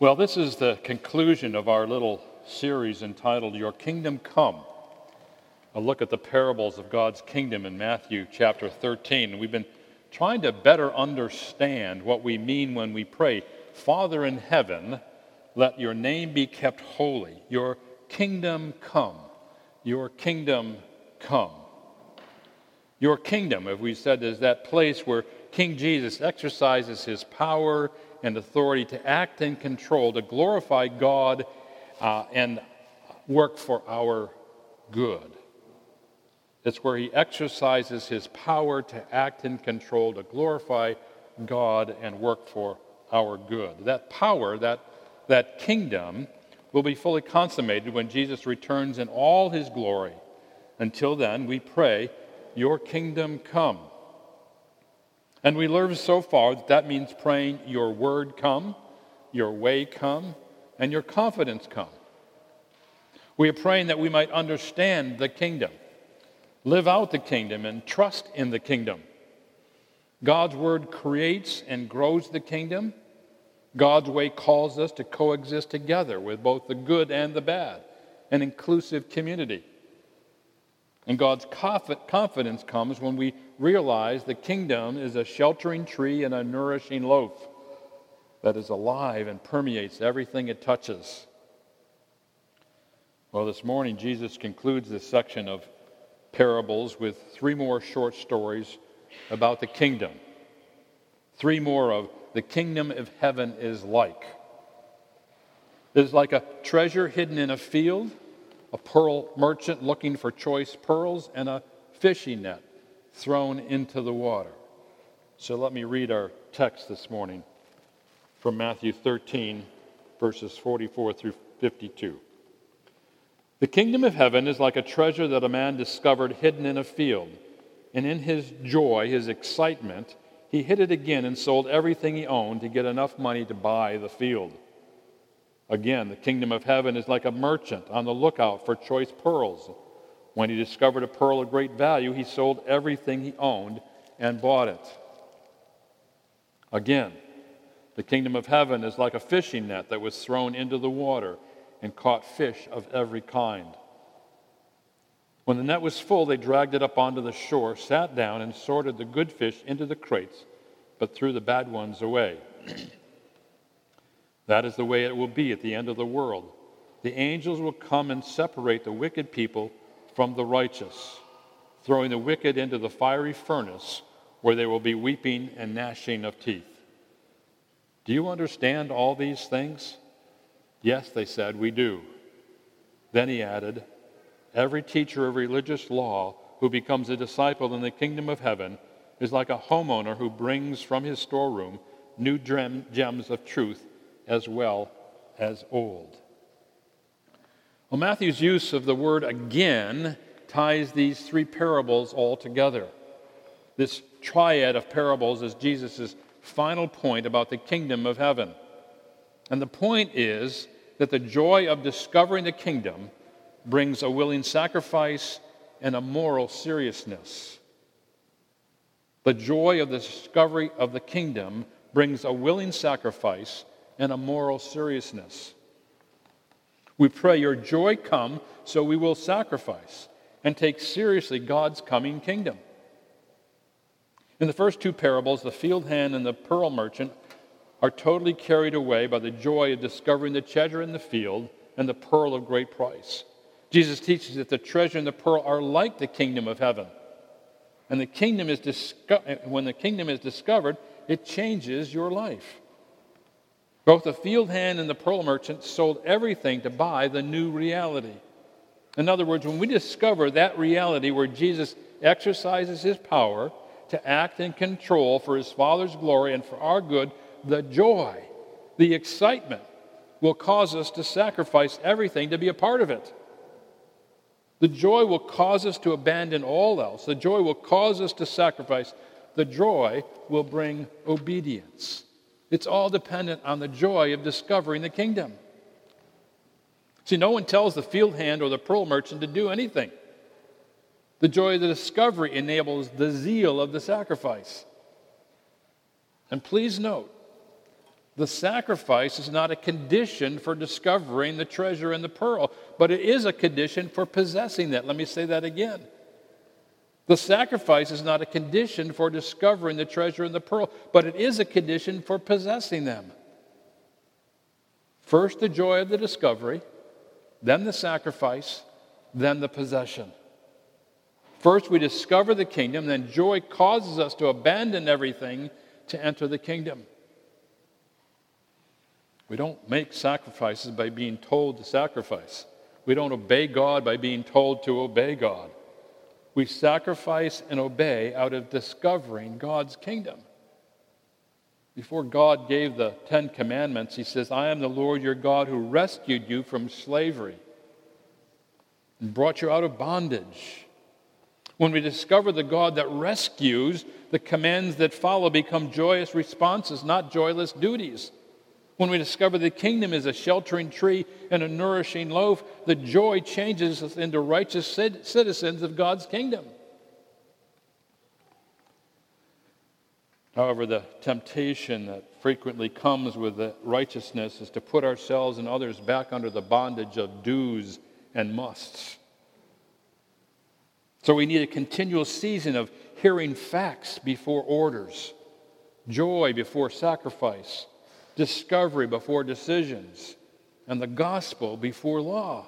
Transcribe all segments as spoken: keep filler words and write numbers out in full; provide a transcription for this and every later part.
Well, this is the conclusion of our little series entitled Your Kingdom Come. A look at the parables of God's kingdom in Matthew chapter thirteen. We've been trying to better understand what we mean when we pray, Father in heaven, let your name be kept holy. Your kingdom come. Your kingdom come. Your kingdom, as we said, is that place where King Jesus exercises his power and authority to act and control, to glorify God uh, and work for our good. It's where he exercises his power to act and control, to glorify God and work for our good. That power, that, that kingdom, will be fully consummated when Jesus returns in all his glory. Until then, we pray, your kingdom come. And we learned so far that that means praying, your word come, your way come, and your confidence come. We are praying that we might understand the kingdom, live out the kingdom, and trust in the kingdom. God's word creates and grows the kingdom. God's way calls us to coexist together with both the good and the bad, an inclusive community. And God's confidence comes when we realize the kingdom is a sheltering tree and a nourishing loaf that is alive and permeates everything it touches. Well, this morning, Jesus concludes this section of parables with three more short stories about the kingdom. Three more of the kingdom of heaven is like. It is like a treasure hidden in a field, a pearl merchant looking for choice pearls, and a fishing net thrown into the water. So let me read our text this morning from Matthew thirteen, verses forty-four through fifty-two. The kingdom of heaven is like a treasure that a man discovered hidden in a field, and in his joy, his excitement, he hid it again and sold everything he owned to get enough money to buy the field. Again, the kingdom of heaven is like a merchant on the lookout for choice pearls. When he discovered a pearl of great value, he sold everything he owned and bought it. Again, the kingdom of heaven is like a fishing net that was thrown into the water and caught fish of every kind. When the net was full, they dragged it up onto the shore, sat down, and sorted the good fish into the crates, but threw the bad ones away. That is the way it will be at the end of the world. The angels will come and separate the wicked people from the righteous, throwing the wicked into the fiery furnace where there will be weeping and gnashing of teeth. Do you understand all these things? Yes, they said, we do. Then he added, every teacher of religious law who becomes a disciple in the kingdom of heaven is like a homeowner who brings from his storeroom new gems of truth as well as old. Well, Matthew's use of the word again ties these three parables all together. This triad of parables is Jesus' final point about the kingdom of heaven. And the point is that the joy of discovering the kingdom brings a willing sacrifice and a moral seriousness. The joy of the discovery of the kingdom brings a willing sacrifice and a moral seriousness. We pray, your joy come, so we will sacrifice and take seriously God's coming kingdom. In the first two parables, the field hand and the pearl merchant are totally carried away by the joy of discovering the treasure in the field and the pearl of great price. Jesus teaches that the treasure and the pearl are like the kingdom of heaven. And the kingdom is disco- when the kingdom is discovered, it changes your life. Both the field hand and the pearl merchant sold everything to buy the new reality. In other words, when we discover that reality where Jesus exercises his power to act and control for his Father's glory and for our good, the joy, the excitement will cause us to sacrifice everything to be a part of it. The joy will cause us to abandon all else. The joy will cause us to sacrifice. The joy will bring obedience. It's all dependent on the joy of discovering the kingdom. See, no one tells the field hand or the pearl merchant to do anything. The joy of the discovery enables the zeal of the sacrifice. And please note, The sacrifice is not a condition for discovering the treasure and the pearl, but it is a condition for possessing that. Let me say that again. The sacrifice is not a condition for discovering the treasure and the pearl, but it is a condition for possessing them. First, the joy of the discovery, then the sacrifice, then the possession. First, we discover the kingdom, then joy causes us to abandon everything to enter the kingdom. We don't make sacrifices by being told to sacrifice. We don't obey God by being told to obey God. We sacrifice and obey out of discovering God's kingdom. Before God gave the Ten Commandments, he says, I am the Lord your God who rescued you from slavery and brought you out of bondage. When we discover the God that rescues, the commands that follow become joyous responses, not joyless duties. When we discover the kingdom is a sheltering tree and a nourishing loaf, the joy changes us into righteous citizens of God's kingdom. However, the temptation that frequently comes with the righteousness is to put ourselves and others back under the bondage of do's and musts. So we need a continual season of hearing facts before orders, joy before sacrifice, discovery before decisions, and the gospel before law.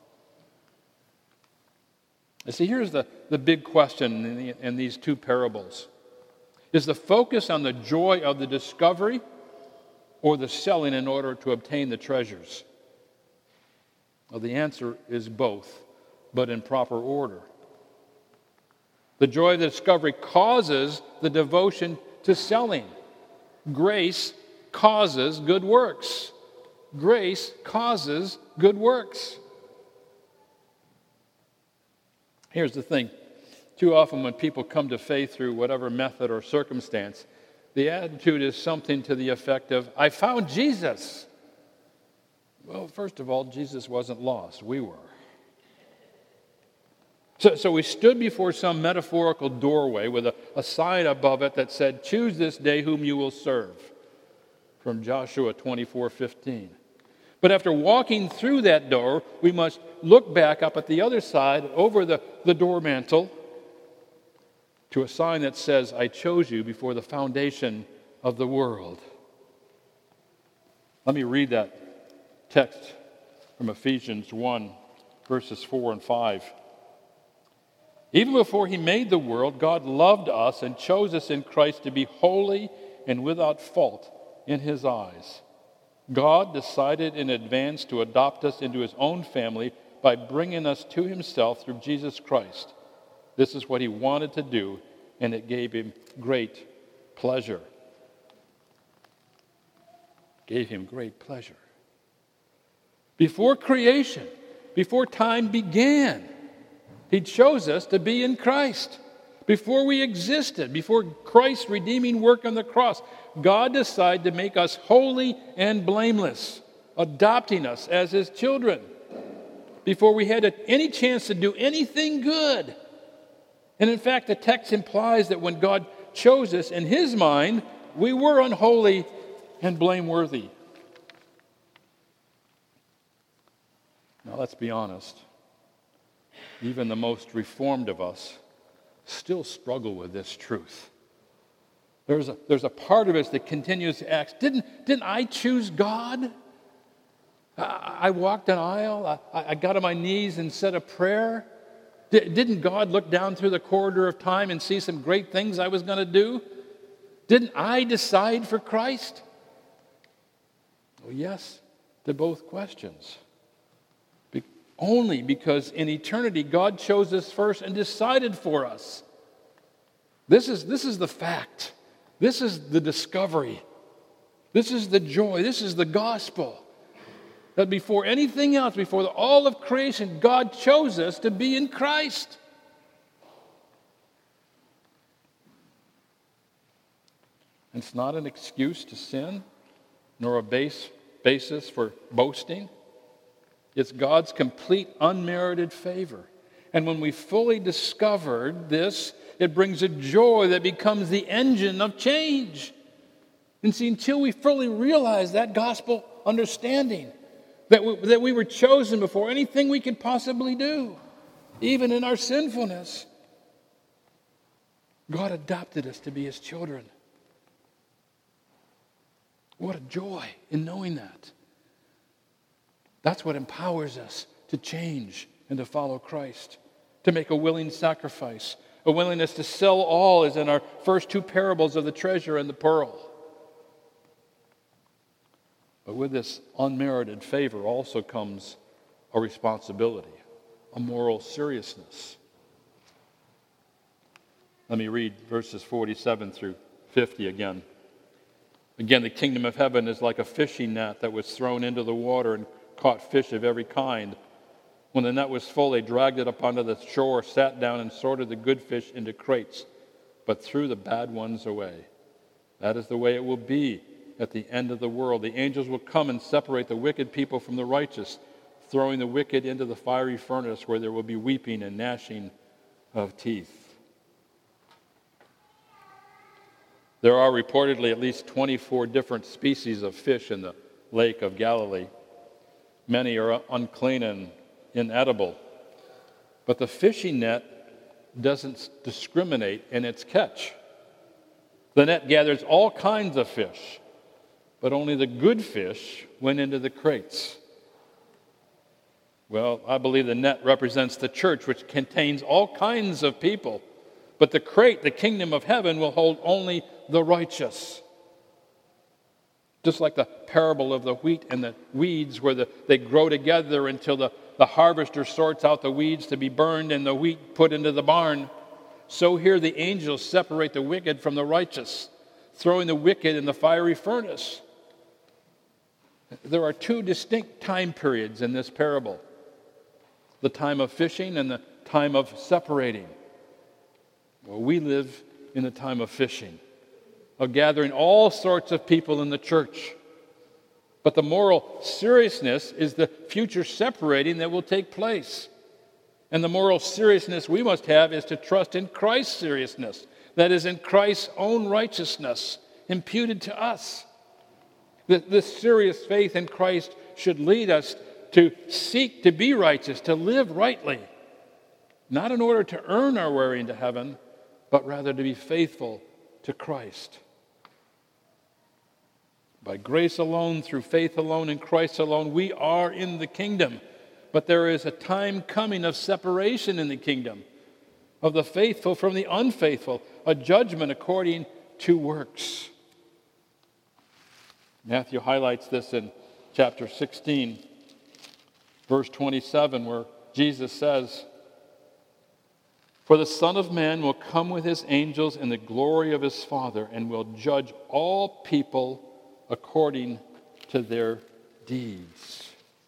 You see, here's the, the big question in, the, in these two parables. Is the focus on the joy of the discovery or the selling in order to obtain the treasures? Well, the answer is both, but in proper order. The joy of the discovery causes the devotion to selling. Grace causes good works. Grace causes good works. Here's the thing. Too often when people come to faith through whatever method or circumstance, the attitude is something to the effect of, I found Jesus. Well, first of all, Jesus wasn't lost. We were. So, so we stood before some metaphorical doorway with a, a sign above it that said, choose this day whom you will serve, from Joshua twenty-four fifteen. But after walking through that door, we must look back up at the other side, over the, the door mantle, to a sign that says, I chose you before the foundation of the world. Let me read that text from Ephesians one, verses four and five. Even before he made the world, God loved us and chose us in Christ to be holy and without fault in his eyes. God decided in advance to adopt us into his own family by bringing us to himself through Jesus Christ. This is what he wanted to do, and it gave him great pleasure. Gave him great pleasure. Before creation, before time began, he chose us to be in Christ. Before we existed, before Christ's redeeming work on the cross, God decided to make us holy and blameless, adopting us as his children. Before we had any chance to do anything good. And in fact, the text implies that when God chose us, in his mind, we were unholy and blameworthy. Now, let's be honest. Even the most reformed of us still struggle with this truth. There's a, there's a part of us that continues to ask, didn't, didn't I choose God? I, I walked an aisle. I, I got on my knees and said a prayer. D- didn't God look down through the corridor of time and see some great things I was going to do? Didn't I decide for Christ? Well, yes to both questions. Be- only because in eternity God chose us first and decided for us. This is, this is the fact. This is the discovery. This is the joy. This is the gospel. That before anything else, before the, all of creation, God chose us to be in Christ. And it's not an excuse to sin, nor a base, basis for boasting. It's God's complete unmerited favor. And when we fully discovered this, it brings a joy that becomes the engine of change. And see, until we fully realize that gospel understanding, that we, that we were chosen before anything we could possibly do, even in our sinfulness, God adopted us to be his children. What a joy in knowing that. That's what empowers us to change and to follow Christ, to make a willing sacrifice, a willingness to sell all, as in our first two parables of the treasure and the pearl. But with this unmerited favor also comes a responsibility, a moral seriousness. Let me read verses forty-seven through fifty again. Again, the kingdom of heaven is like a fishing net that was thrown into the water and caught fish of every kind. When the net was full, they dragged it up onto the shore, sat down, and sorted the good fish into crates, but threw the bad ones away. That is the way it will be at the end of the world. The angels will come and separate the wicked people from the righteous, throwing the wicked into the fiery furnace where there will be weeping and gnashing of teeth. There are reportedly at least twenty-four different species of fish in the Lake of Galilee. Many are unclean and inedible. But the fishing net doesn't discriminate in its catch. The net gathers all kinds of fish, but only the good fish went into the crates. Well, I believe the net represents the church, which contains all kinds of people. But the crate, the kingdom of heaven, will hold only the righteous. Just like the parable of the wheat and the weeds, where the, they grow together until the, the harvester sorts out the weeds to be burned and the wheat put into the barn. So here the angels separate the wicked from the righteous, throwing the wicked in the fiery furnace. There are two distinct time periods in this parable: the time of fishing and the time of separating. Well, we live in the time of fishing, of gathering all sorts of people in the church. But the moral seriousness is the future separating that will take place. And the moral seriousness we must have is to trust in Christ's seriousness, that is, in Christ's own righteousness imputed to us. This serious faith in Christ should lead us to seek to be righteous, to live rightly, not in order to earn our way into heaven, but rather to be faithful to Christ. By grace alone, through faith alone, in Christ alone, we are in the kingdom. But there is a time coming of separation in the kingdom, of the faithful from the unfaithful, a judgment according to works. Matthew highlights this in chapter sixteen, verse twenty-seven, where Jesus says, "For the Son of Man will come with his angels in the glory of his Father, and will judge all people according to their deeds."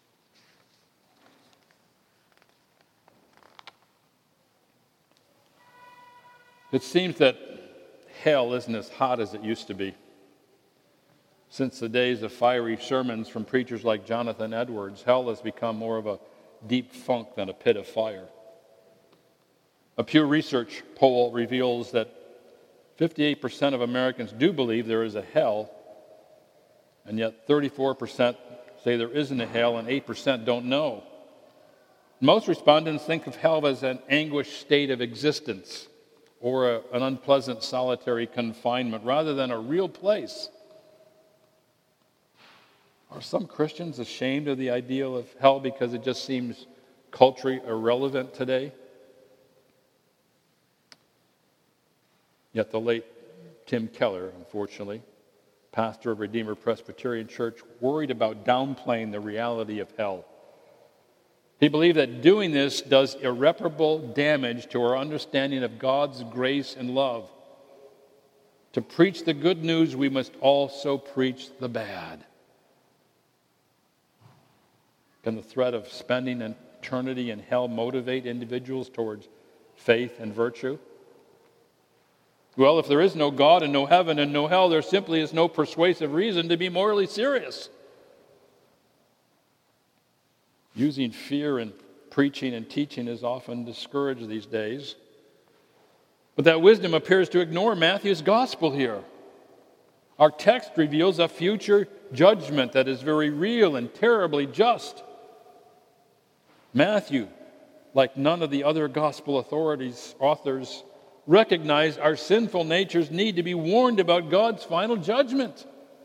It seems that hell isn't as hot as it used to be. Since the days of fiery sermons from preachers like Jonathan Edwards, hell has become more of a deep funk than a pit of fire. A Pew Research poll reveals that fifty-eight percent of Americans do believe there is a hell, and yet thirty-four percent say there isn't a hell, and eight percent don't know. Most respondents think of hell as an anguished state of existence, or a, an unpleasant solitary confinement, rather than a real place. Are some Christians ashamed of the ideal of hell because it just seems culturally irrelevant today? Yet the late Tim Keller, unfortunately, pastor of Redeemer Presbyterian Church, worried about downplaying the reality of hell. He believed that doing this does irreparable damage to our understanding of God's grace and love. To preach the good news, we must also preach the bad. Can the threat of spending an eternity in hell motivate individuals towards faith and virtue? Well, if there is no God and no heaven and no hell, there simply is no persuasive reason to be morally serious. Using fear in preaching and teaching is often discouraged these days. But that wisdom appears to ignore Matthew's gospel here. Our text reveals a future judgment that is very real and terribly just. Matthew, like none of the other gospel authorities, authors, recognize our sinful natures need to be warned about God's final judgment.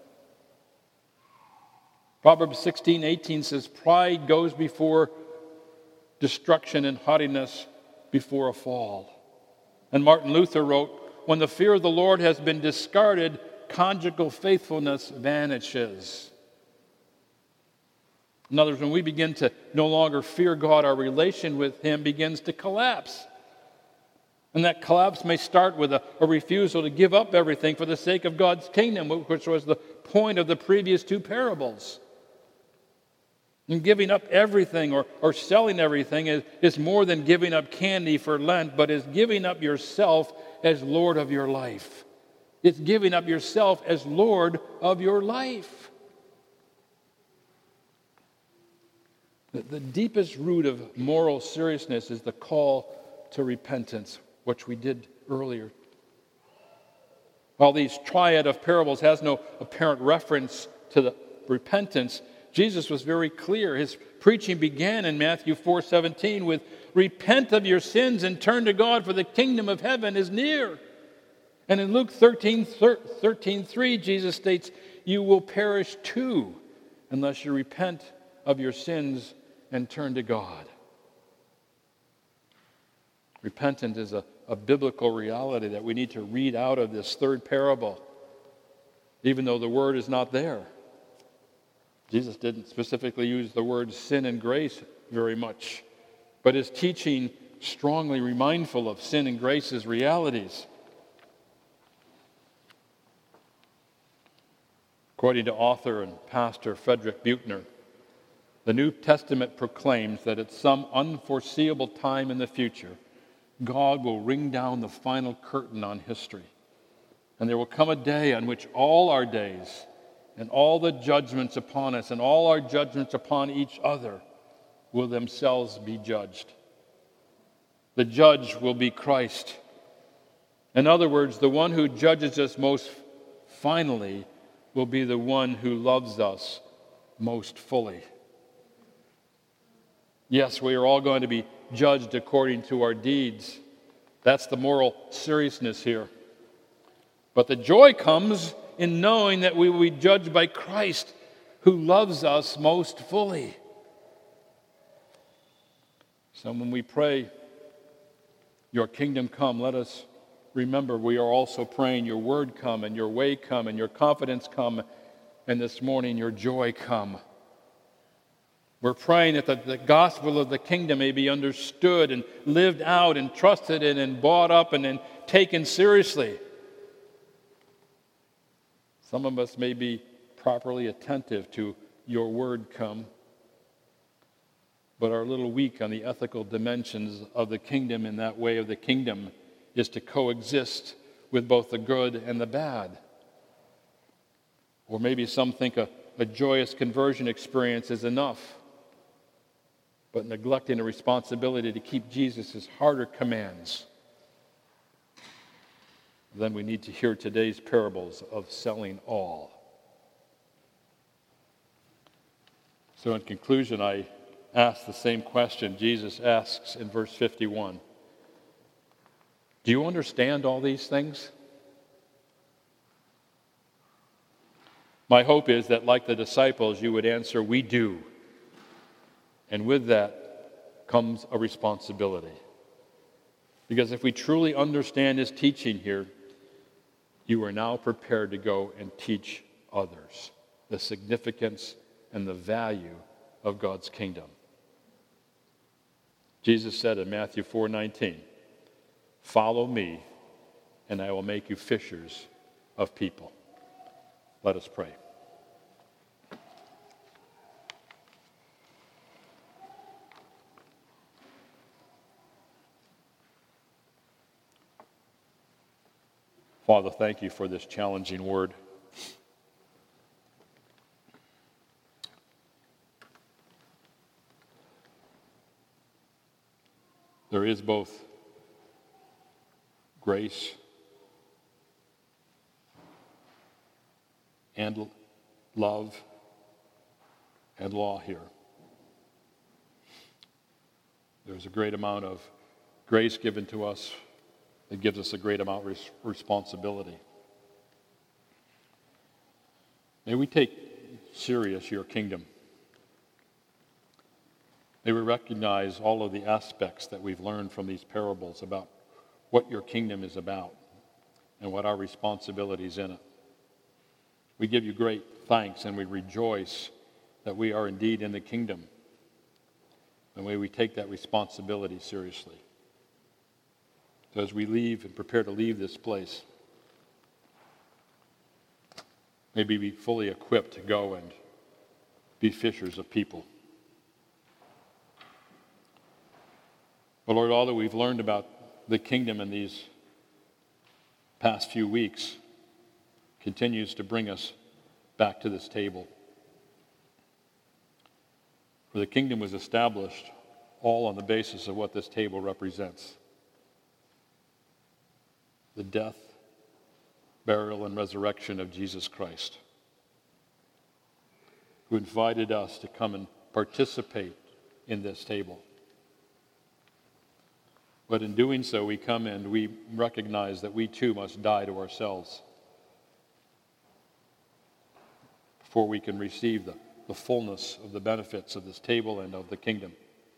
Proverbs sixteen eighteen says, "Pride goes before destruction and haughtiness before a fall." And Martin Luther wrote, "When the fear of the Lord has been discarded, conjugal faithfulness vanishes." In other words, when we begin to no longer fear God, our relation with Him begins to collapse. And that collapse may start with a, a refusal to give up everything for the sake of God's kingdom, which was the point of the previous two parables. And giving up everything or, or selling everything is, is more than giving up candy for Lent, but is giving up yourself as Lord of your life. It's giving up yourself as Lord of your life. The, the deepest root of moral seriousness is the call to repentance, which we did earlier. While these triad of parables has no apparent reference to the repentance, Jesus was very clear. His preaching began in Matthew four seventeen with, "Repent of your sins and turn to God, for the kingdom of heaven is near." And in Luke thirteen three, Jesus states, "You will perish too unless you repent of your sins and turn to God." Repentance is a, a biblical reality that we need to read out of this third parable, even though the word is not there. Jesus didn't specifically use the words sin and grace very much, but his teaching strongly remindful of sin and grace's realities. According to author and pastor Frederick Buechner, the New Testament proclaims that at some unforeseeable time in the future, God will ring down the final curtain on history. And there will come a day on which all our days and all the judgments upon us and all our judgments upon each other will themselves be judged. The judge will be Christ. In other words, the one who judges us most finally will be the one who loves us most fully. Yes, we are all going to be judged according to our deeds. That's the moral seriousness here. But the joy comes in knowing that we will be judged by Christ, who loves us most fully. So when we pray, "Your kingdom come," let us remember we are also praying, "Your word come, and your way come, and your confidence come, and this morning your joy come." We're praying that the, the gospel of the kingdom may be understood and lived out and trusted in and bought up and, and taken seriously. Some of us may be properly attentive to "your word come," but are a little weak on the ethical dimensions of the kingdom. In that way of the kingdom is to coexist with both the good and the bad. Or maybe some think a, a joyous conversion experience is enough, but neglecting a responsibility to keep Jesus' harder commands. Then we need to hear today's parables of selling all. So in conclusion, I ask the same question Jesus asks in verse fifty-one. Do you understand all these things? My hope is that, like the disciples, you would answer, "We do." And with that comes a responsibility. Because if we truly understand his teaching here, you are now prepared to go and teach others the significance and the value of God's kingdom. Jesus said in Matthew four nineteen, "Follow me, and I will make you fishers of people." Let us pray. Father, thank you for this challenging word. There is both grace and love and law here. There's a great amount of grace given to us that gives us a great amount of res- responsibility. May we take serious your kingdom. May we recognize all of the aspects that we've learned from these parables about what your kingdom is about and what our responsibility is in it. We give you great thanks and we rejoice that we are indeed in the kingdom. And may we take that responsibility seriously. So as we leave and prepare to leave this place, may we be fully equipped to go and be fishers of people. But Lord, all that we've learned about the kingdom in these past few weeks continues to bring us back to this table. For the kingdom was established all on the basis of what this table represents. The death, burial, and resurrection of Jesus Christ, who invited us to come and participate in this table. But in doing so, we come and we recognize that we too must die to ourselves before we can receive the, the fullness of the benefits of this table and of the kingdom.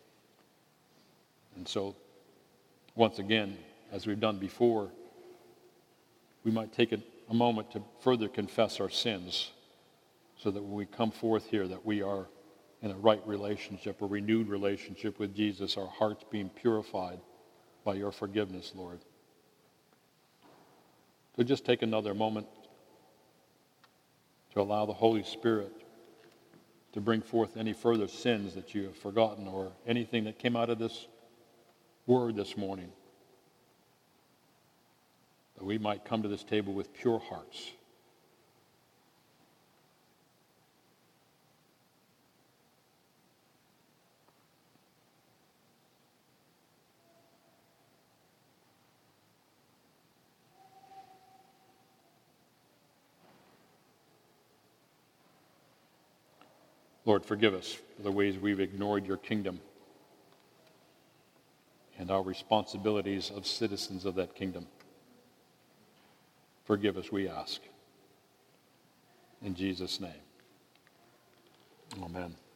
And so, once again, as we've done before, we might take a, a moment to further confess our sins so that when we come forth here that we are in a right relationship, a renewed relationship with Jesus, our hearts being purified by your forgiveness, Lord. So just take another moment to allow the Holy Spirit to bring forth any further sins that you have forgotten or anything that came out of this word this morning, that we might come to this table with pure hearts. Lord, forgive us for the ways we've ignored your kingdom and our responsibilities of citizens of that kingdom. Forgive us, we ask. In Jesus' name, amen.